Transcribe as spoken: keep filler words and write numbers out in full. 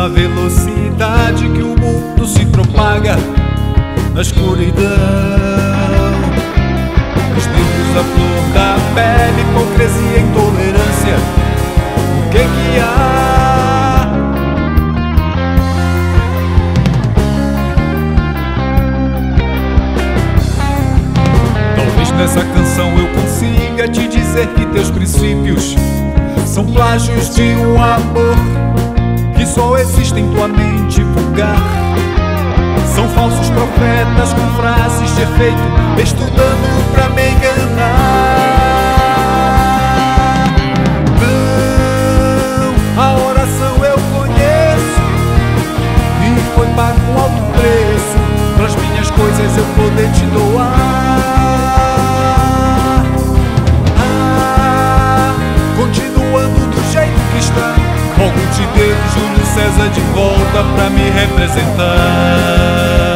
na velocidade que o mundo se propaga na escuridão. Os negros à flor da pele, hipocrisia e intolerância. O que que há? Talvez nessa canção eu consiga te dizer que teus princípios são plágios de um amor que só existe em tua mente vulgar. São falsos profetas com frases de efeito, estudando pra me enganar. Não, a oração eu conheço e foi pago um alto preço pras minhas coisas eu poder te doar. Ah, continuando do jeito que está, rogo-te Deus, Júlio César de volta pra me representar.